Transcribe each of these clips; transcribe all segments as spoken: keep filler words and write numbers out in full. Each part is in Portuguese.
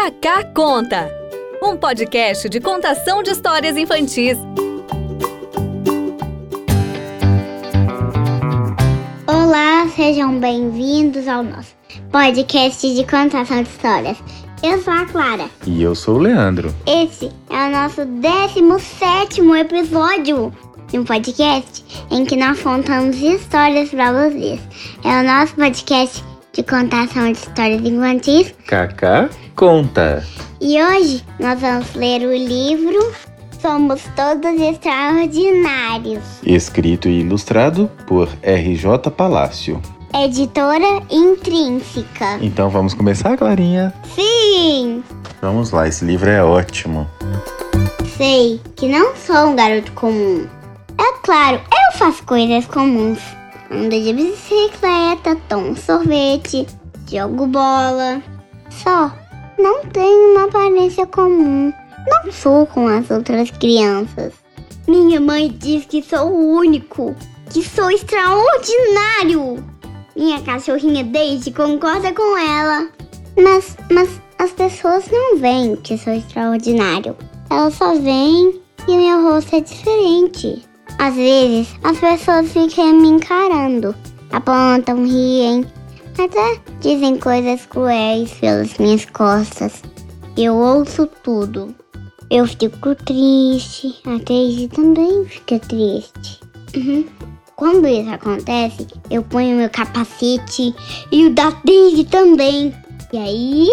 Cacá Conta, um podcast de contação de histórias infantis. Olá, sejam bem-vindos ao nosso podcast de contação de histórias. Eu sou a Clara. E eu sou o Leandro. Esse é o nosso décimo sétimo episódio de um podcast em que nós contamos histórias para vocês. É o nosso podcast de contação de histórias infantis. Cacá Conta. E hoje nós vamos ler o livro Somos Todos Extraordinários, Escrito e ilustrado por R J Palácio. Editora Intrínseca. Então vamos começar, Clarinha? Sim! Vamos lá, esse livro é ótimo. Sei que não sou um garoto comum. É claro, eu faço coisas comuns. Ando de bicicleta, tomo sorvete, jogo bola. Só não tenho uma aparência comum. Não sou com as outras crianças. Minha mãe diz que sou o único, que sou extraordinário. Minha cachorrinha Daisy concorda com ela. Mas, mas as pessoas não veem que sou extraordinário. Elas só veem que meu rosto é diferente. Às vezes, as pessoas ficam me encarando, apontam, riem, até dizem coisas cruéis pelas minhas costas. Eu ouço tudo. Eu fico triste, a Daisy também fica triste. Uhum. Quando isso acontece, eu ponho meu capacete e o da Daisy também. E aí,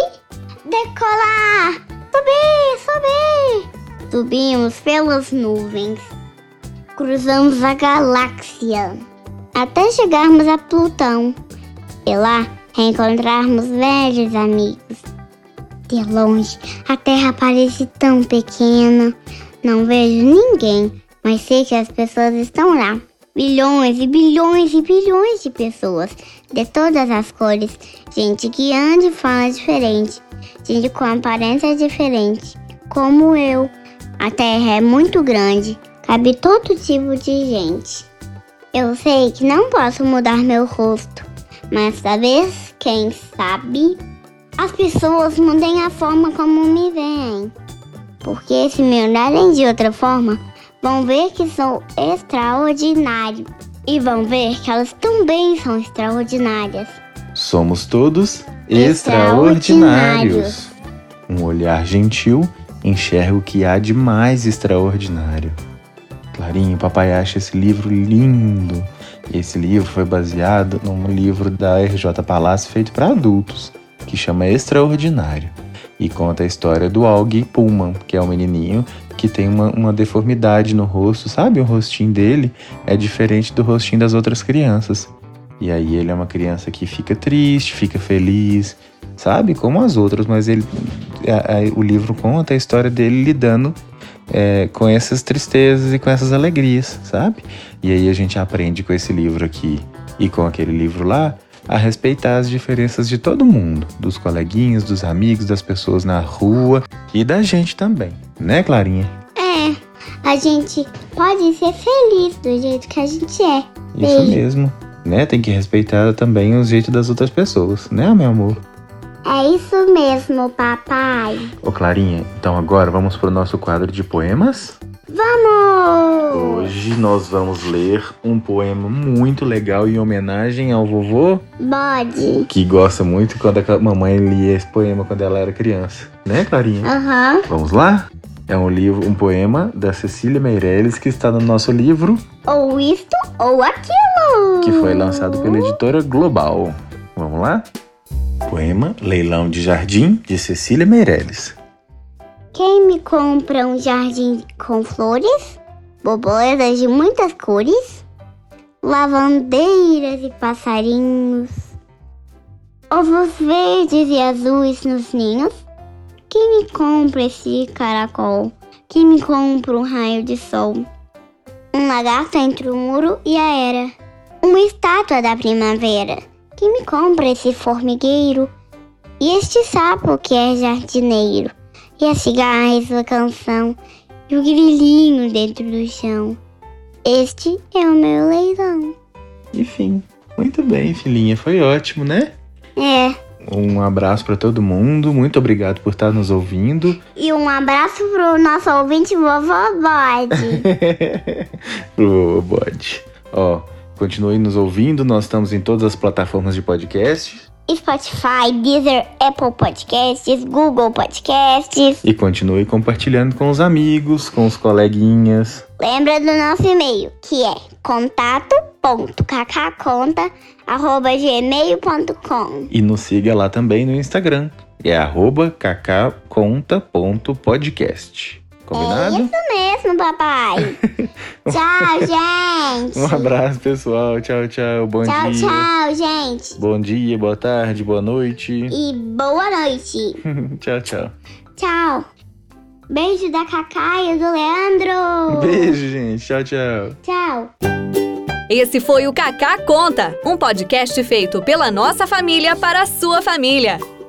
decolar! Subir, subir! Subimos pelas nuvens. Cruzamos a galáxia até chegarmos a Plutão e lá reencontrarmos velhos amigos. De longe, a Terra parece tão pequena. Não vejo ninguém, mas sei que as pessoas estão lá. Bilhões e bilhões e bilhões de pessoas, de todas as cores. Gente que anda e fala diferente. Gente com aparência diferente, como eu. A Terra é muito grande. Cabe todo tipo de gente. Eu sei que não posso mudar meu rosto, mas talvez, quem sabe, as pessoas mudem a forma como me veem. Porque se me olharem de outra forma, vão ver que sou extraordinário. E vão ver que elas também são extraordinárias. Somos todos extraordinários. Um olhar gentil enxerga o que há de mais extraordinário. Clarinho, papai acha esse livro lindo. E esse livro foi baseado num livro da R J Palácio feito para adultos, que chama Extraordinário. E conta a história do Augie Pullman, que é um menininho que tem uma, uma deformidade no rosto, sabe? O rostinho dele é diferente do rostinho das outras crianças. E aí ele é uma criança que fica triste, fica feliz, sabe? Como as outras, mas ele, a, a, o livro conta a história dele lidando É, com essas tristezas e com essas alegrias, sabe? E aí a gente aprende com esse livro aqui e com aquele livro lá a respeitar as diferenças de todo mundo, dos coleguinhas, dos amigos, das pessoas na rua e da gente também, né, Clarinha? É, a gente pode ser feliz do jeito que a gente é. Isso Beijo. mesmo, né? Tem que respeitar também o jeito das outras pessoas, né, meu amor? É isso mesmo, papai. Ô, Clarinha, então agora vamos pro nosso quadro de poemas? Vamos! Hoje nós vamos ler um poema muito legal em homenagem ao vovô, Bode. que gosta muito quando a mamãe lia esse poema quando ela era criança. Né, Clarinha? Aham. Vamos lá? É um livro, um poema da Cecília Meirelles que está no nosso livro, Ou isto ou aquilo. que foi lançado pela editora Global. Vamos lá? Poema Leilão de Jardim, de Cecília Meirelles. Quem me compra um jardim com flores, borboletas de muitas cores, lavandeiras e passarinhos, ovos verdes e azuis nos ninhos? Quem me compra esse caracol? Quem me compra um raio de sol? Um lagarto entre o muro e a era, uma estátua da primavera. Quem me compra esse formigueiro? E este sapo que é jardineiro? E a cigarra e sua canção? E o grilinho dentro do chão? Este é o meu leilão. Enfim, muito bem, filhinha. Foi ótimo, né? É, Um abraço para todo mundo. Muito obrigado por estar nos ouvindo. E um abraço pro nosso ouvinte, vovó Bode. Pro Bode. Ó, continue nos ouvindo. Nós estamos em todas as plataformas de podcast. Spotify, Deezer, Apple Podcasts, Google Podcasts. E continue compartilhando com os amigos, com os coleguinhas. Lembra do nosso e-mail, que é contato ponto cacconta arroba gmail ponto com. E nos siga lá também no Instagram. É arroba cacconta ponto podcast. Combinado? É isso mesmo, papai. Tchau, gente. Um abraço, pessoal. Tchau, tchau. Bom tchau, dia. Tchau, tchau, gente. Bom dia, boa tarde, boa noite. E boa noite. Tchau, tchau. Tchau. Beijo da Cacá e do Leandro. Beijo, gente. Tchau, tchau. Tchau. Esse foi o Cacá Conta, um podcast feito pela nossa família para a sua família.